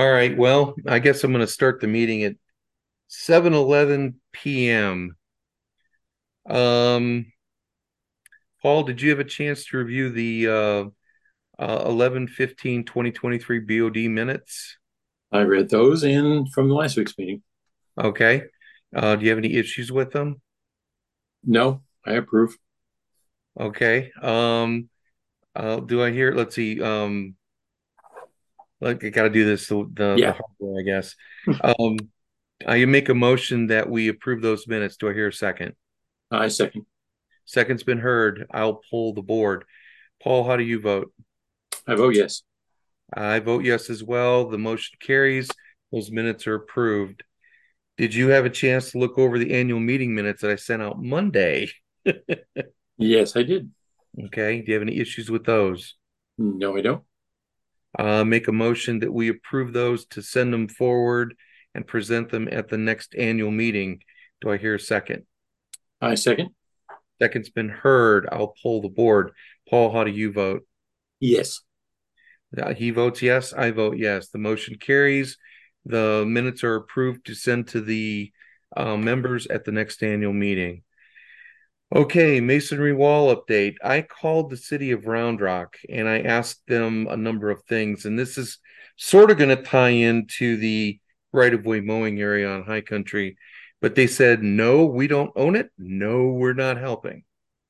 All right. Well, I guess I'm going to start the meeting at 7:11 p.m. Um, Paul, did you have a chance to review the 11/15/2023 BOD minutes? I read those in from last week's meeting. Okay. Do you have any issues with them? No, I approve. Okay. Do I hear? Let's see. Like I got to do this the Yeah, hard way, I guess. Um, I make a motion that we approve those minutes. Do I hear a second? I second. Second's been heard. I'll pull the board. Paul, how do you vote? I vote yes. I vote yes as well. The motion carries. Those minutes are approved. Did you have a chance to look over the annual meeting minutes that I sent out Monday? Yes, I did. Okay. Do you have any issues with those? No, I don't. Make a motion that we approve those to send them forward and present them at the next annual meeting. Do I hear a second? I second. Second's been heard. I'll pull the board. Paul, how do you vote? Yes. He votes yes. I vote yes. The motion carries. The minutes are approved to send to the members at the next annual meeting. Okay, masonry wall update. I called the city of Round Rock and I asked them a number of things, and this is sort of going to tie into the right-of-way mowing area on High Country, but they said, no, we don't own it. No, we're not helping.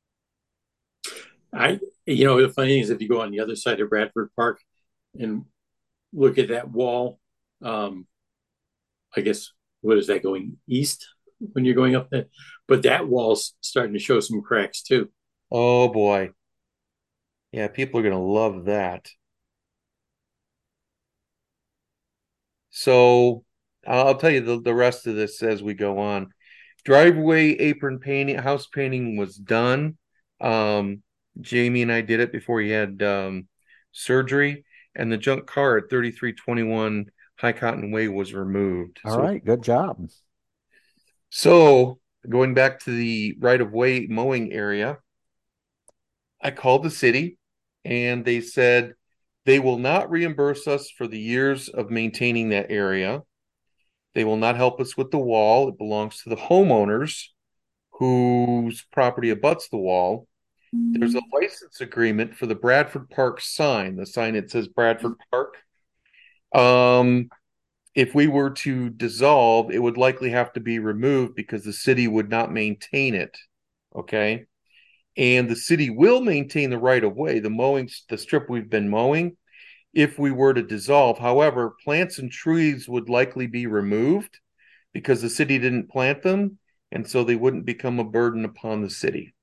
The funny thing is if you go on the other side of Bradford Park and look at that wall, um, I guess, what is that going east when you're going up there? But that wall's starting to show some cracks too. Oh boy. Yeah, people are going to love that. So I'll tell you the rest of this as we go on. Driveway apron painting, house painting was done. Um, Jamie and I did it before he had surgery, and the junk car at 3321 High Cotton Way was removed. All right, good job. So going back to the right-of-way mowing area, I called the city and they said they will not reimburse us for the years of maintaining that area. They will not help us with the wall. It belongs to the homeowners whose property abuts the wall. There's a license agreement for the Bradford Park sign, the sign that says Bradford Park. Um, if we were to dissolve, it would likely have to be removed because the city would not maintain it. Okay. And the city will maintain the right of way, the mowing, the strip we've been mowing, if we were to dissolve. However, plants and trees would likely be removed because the city didn't plant them, and so they wouldn't become a burden upon the city.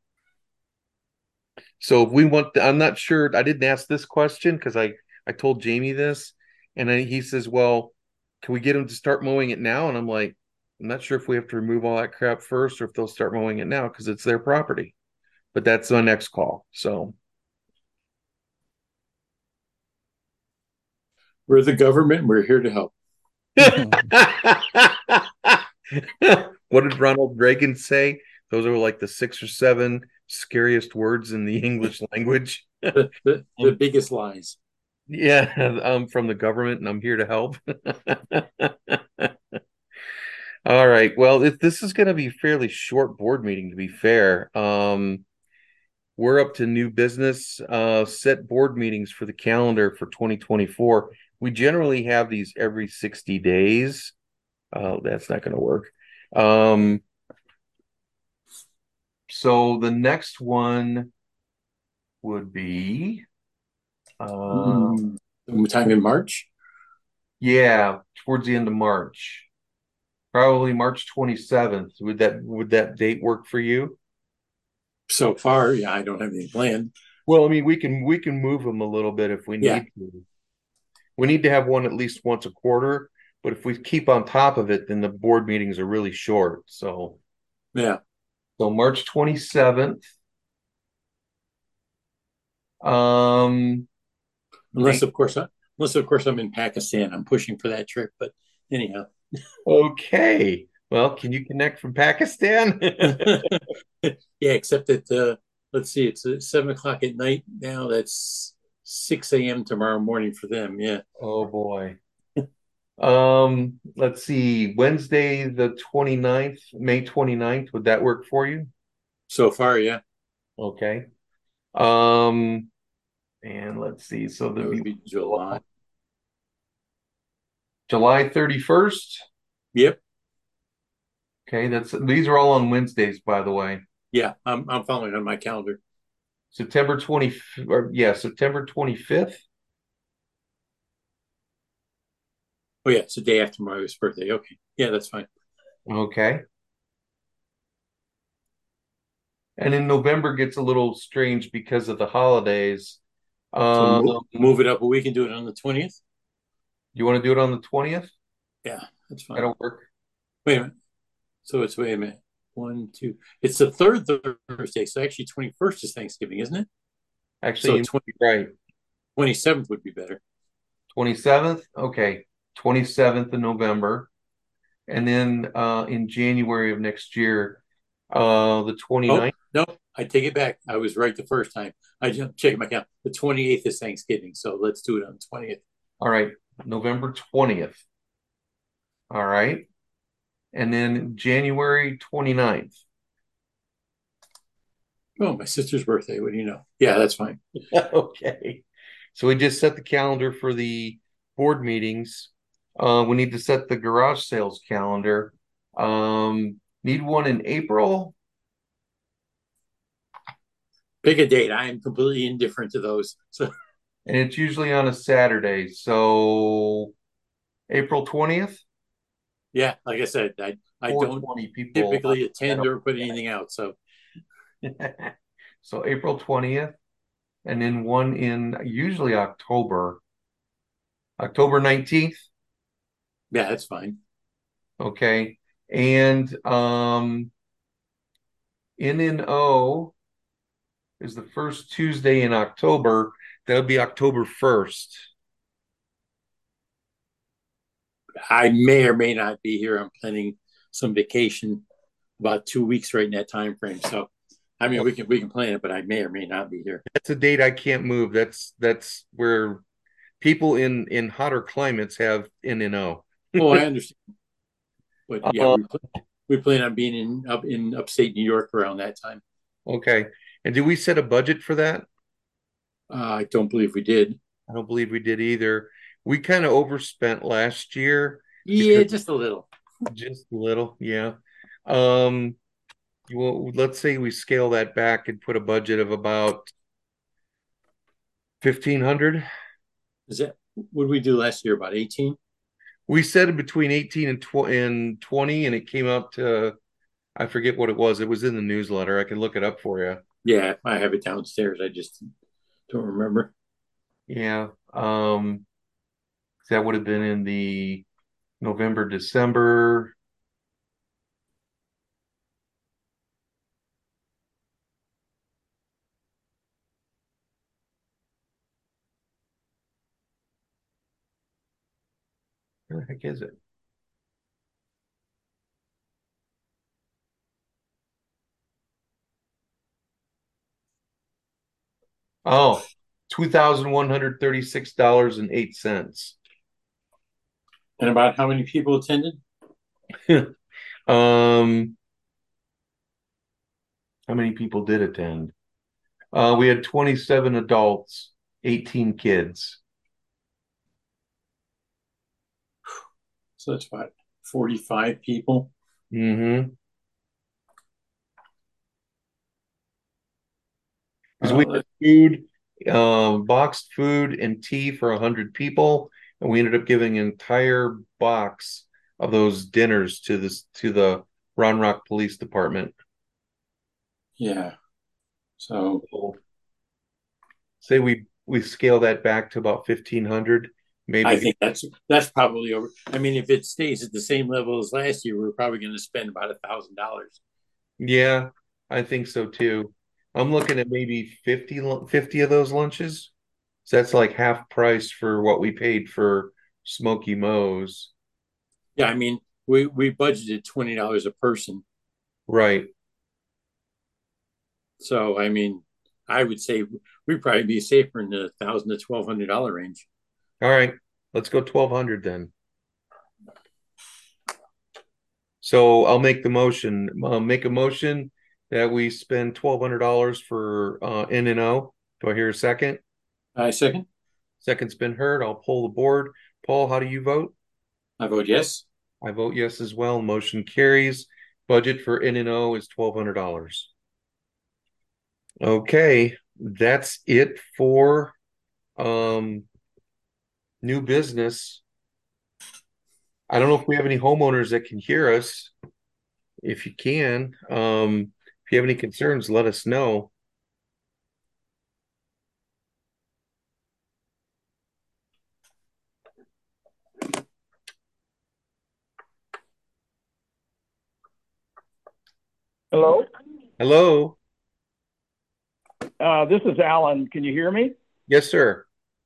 So if we want, I'm not sure. I didn't ask this question because I told Jamie this, and then he says, "Well, can we get them to start mowing it now?" And I'm like, "I'm not sure if we have to remove all that crap first, or if they'll start mowing it now because it's their property." But that's my next call. So, We're the government. We're here to help. what did Ronald Reagan say? Those are like the six or seven scariest words in the English language. The biggest lies. Yeah, I'm from the government and I'm here to help. All right. Well, this is going to be a fairly short board meeting, to be fair. We're up to new business, set board meetings for the calendar for 2024. We generally have these every 60 days. That's not going to work. Um, so the next one would be, uh, Time in March. yeah, towards the end of March. Probably March 27th. Would that date work for you? So far, yeah, I don't have any planned. Well, I mean, we can move them a little bit if we Yeah, need to. We need to have one at least once a quarter, but if we keep on top of it, then the board meetings are really short. yeah. So March 27th. Um, Unless, date. of course, I'm in Pakistan. I'm pushing for that trip. But anyhow, Okay. Well, can you connect from Pakistan? yeah. Except that let's see, it's 7 o'clock at night now. That's 6 a.m. tomorrow morning for them. Yeah. Oh boy. Let's see, Wednesday the 29th, May 29th, would that work for you? So far, yeah, Okay. Um, and let's see, so that there'd would be be July. July 31st. Yep. Okay, that's these are all on Wednesdays, by the way. Yeah, I'm following on my calendar. September 20, or yeah, September 25th. Oh yeah, it's the day after Mario's birthday. Okay. Yeah, that's fine. Okay. And in November gets a little strange because of the holidays. So Um, move it up a week and do it on the 20th. you want to do it on the 20th? Yeah, that's fine. That'll work. Wait a minute. So it's wait a minute. One, two. It's the third Thursday. So actually 21st is Thanksgiving, isn't it? Actually, So you might be right. 27th would be better. 27th? Okay. 27th of November. And then in January of next year, the Oh, 29th. no, I take it back. I was right the first time. I just checked my count. The 28th is Thanksgiving. So let's do it on the 20th. All right. November 20th. All right. And then January 29th. Oh, my sister's birthday. What do you know? Yeah, that's fine. Okay. So we just set the calendar for the board meetings. We need to set the garage sales calendar. Need one in April, Pick a date. I am completely indifferent to those. So and it's usually on a Saturday. So April 20th, yeah, like I said, I don't 420 people. typically attend or put anything out. So So April 20th, and then one in usually October, October 19th. yeah, that's fine. Okay. And NNO is the first Tuesday in October. That'll be October 1st. I may or may not be here. I'm planning some vacation about 2 weeks right in that time frame. So I mean Oh, we can plan it, but I may or may not be here. that's a date I can't move. That's where people in hotter climates have NNO. Oh, I understand. But yeah, Uh, we plan on being in upstate New York around that time. okay. And did we set a budget for that? I don't believe we did. I don't believe we did either. We kind of overspent last year Yeah, because just a little. just a little, yeah. Um, well, let's say we scale that back and put a budget of about 1,500. Is that what did we do last year? About 18? We said it between 18 and 20, and it came out to, I forget what it was. It was in the newsletter. I can look it up for you. Yeah, I have it downstairs. I just don't remember. Yeah. That would have been in the November, December. Where the heck is it? Oh, $2,136.08. And about how many people attended? Um, how many people did attend? We had 27 adults, 18 kids. So that's about 45 people. Mm-hmm. Because we Uh, had food, boxed food and tea for 100 people, and we ended up giving an entire box of those dinners to the Round Rock Police Department. yeah. So So say we scale that back to about 1,500, I maybe. think that's probably over. I mean, if it stays at the same level as last year, we're probably going to spend about $1,000. Yeah, I think so too. I'm looking at maybe 50 of those lunches. So that's like half price for what we paid for Smoky Mo's. Yeah, I mean, we budgeted $20 a person. Right. So I mean, I would say we'd probably be safer in the $1,000 to $1,200 range. All right. Let's go 1,200 then. So I'll make the motion. Make a motion that we spend $1,200 for N&O. Do I hear a second? I second. Second's been heard. I'll pull the board. Paul, how do you vote? I vote yes. I vote yes as well. Motion carries. Budget for N&O is $1,200. Okay, that's it for um, new business. I don't know if we have any homeowners that can hear us. If you can, if you have any concerns, let us know. Hello, Hello. this is Alan. Can you hear me? Yes, sir.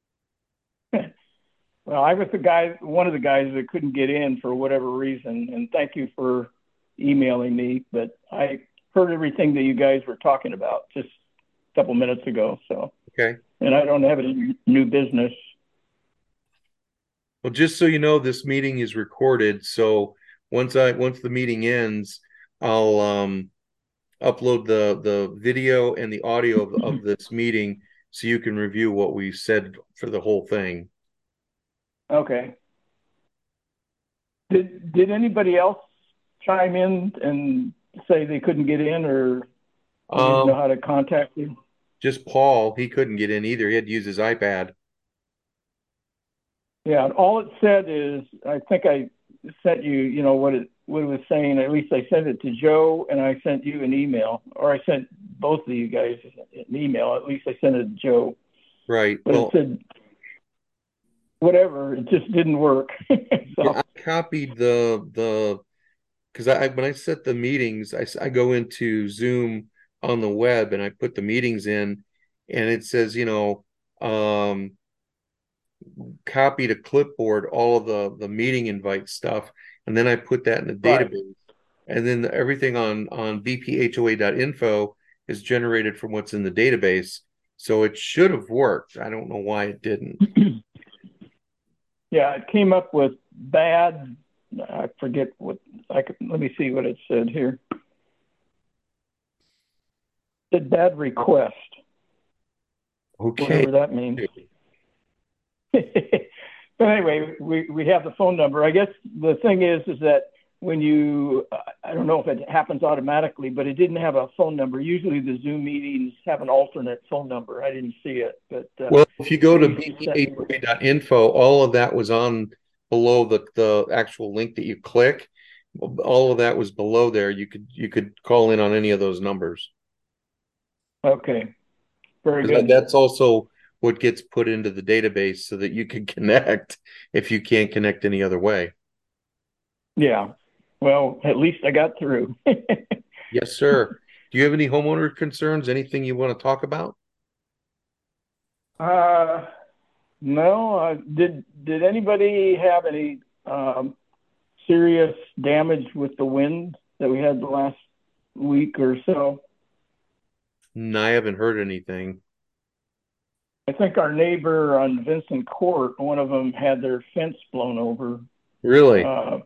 Well, I was the guy, one of the guys that couldn't get in for whatever reason, and thank you for emailing me. But I heard everything that you guys were talking about just a couple minutes ago. So, Okay. and I don't have any new business. Well, just so you know, this meeting is recorded. So once the meeting ends, I'll upload the video and the audio of this meeting so you can review what we said for the whole thing. Okay. Did anybody else chime in and say they couldn't get in, or they didn't know Um, how to contact you? just Paul, he couldn't get in either. He had to use his iPad. Yeah, all it said is, I think I sent you, what it was saying. At least I sent it to Joe, and I sent you an email, or I sent both of you guys an email. At least I sent it to Joe, Right. but it Well, said whatever. It just didn't work. yeah, So I copied the because I when I set the meetings, I go into Zoom on the web and I put the meetings in, and it says, um, copy to clipboard all of the meeting invite stuff, and then I put that in the right, database, and then everything on bphoa.info is generated from what's in the database. So it should have worked. I don't know why it didn't. yeah, it came up with bad. I forget what I could. Let me see what it said here. It said bad request, Okay. whatever that means. But anyway, we have the phone number. I guess the thing is that when you, I don't know if it happens automatically, but it didn't have a phone number. Usually the Zoom meetings have an alternate phone number. I didn't see it, but Well, if you go at to least he sent me. bphoa.info, all of that was on below the actual link that you click. All of that was below there. You could call in on any of those numbers. Okay, very Because good. that's also what gets put into the database so that you can connect if you can't connect any other way. Yeah. Well, at least I got through. Yes, sir. Do you have any homeowner concerns? Anything you want to talk about? uh, no, did anybody have any serious damage with the wind that we had the last week or so? No, I haven't heard anything. I think our neighbor on Vincent Court, one of them had their fence blown over. Really? Uh,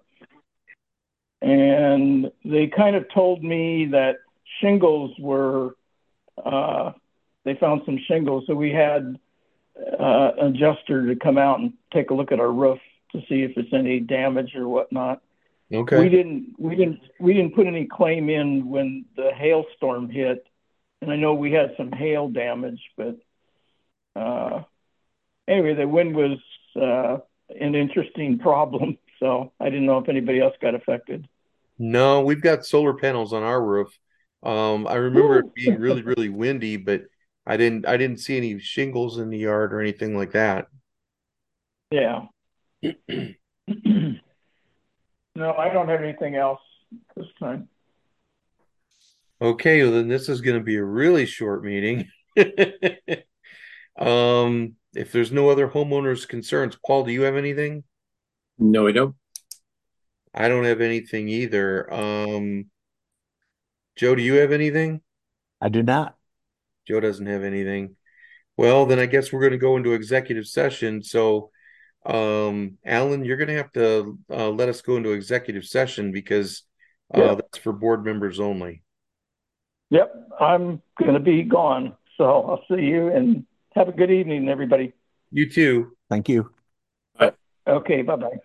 and they kind of told me that shingles were, uh, they found some shingles. So we had an adjuster to come out and take a look at our roof to see if it's any damage or whatnot. We Okay. didn't, we didn't, we didn't put any claim in when the hailstorm hit. And I know we had some hail damage, but uh, anyway, the wind was an interesting problem. So I didn't know if anybody else got affected. No, we've got solar panels on our roof. I remember it Woo! being really, really windy, but I didn't see any shingles in the yard or anything like that. Yeah. No, I don't have anything else this time. Okay, well then this is going to be a really short meeting. If there's no other homeowners concerns, Paul, do you have anything? No, I don't. I don't have anything either. Joe, do you have anything? I do not. Joe doesn't have anything. Well, then I guess we're going to go into executive session. So, Alan, you're going to have to let us go into executive session because Yeah. That's for board members only. Yep, I'm going to be gone. So I'll see you and have a good evening, everybody. You too. Thank you. Okay, bye bye.